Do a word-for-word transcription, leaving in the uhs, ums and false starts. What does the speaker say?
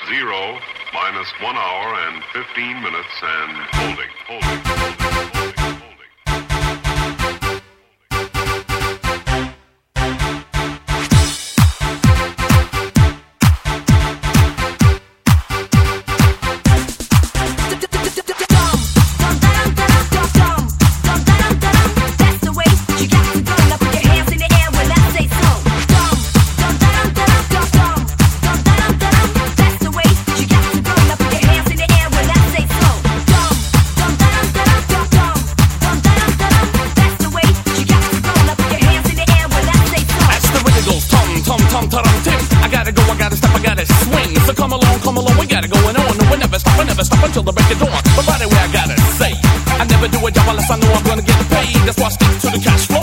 Zero minus one hour and fifteen minutes and holding, holding, holding, holding, holding. I gotta go, I gotta stop, I gotta swing. So come along, come along, we gotta go and on. And we never stop, we never stop until the break of dawn. But by the way, I gotta say, I never do a job unless I know I'm gonna get paid. That's why I stick to the cash flow.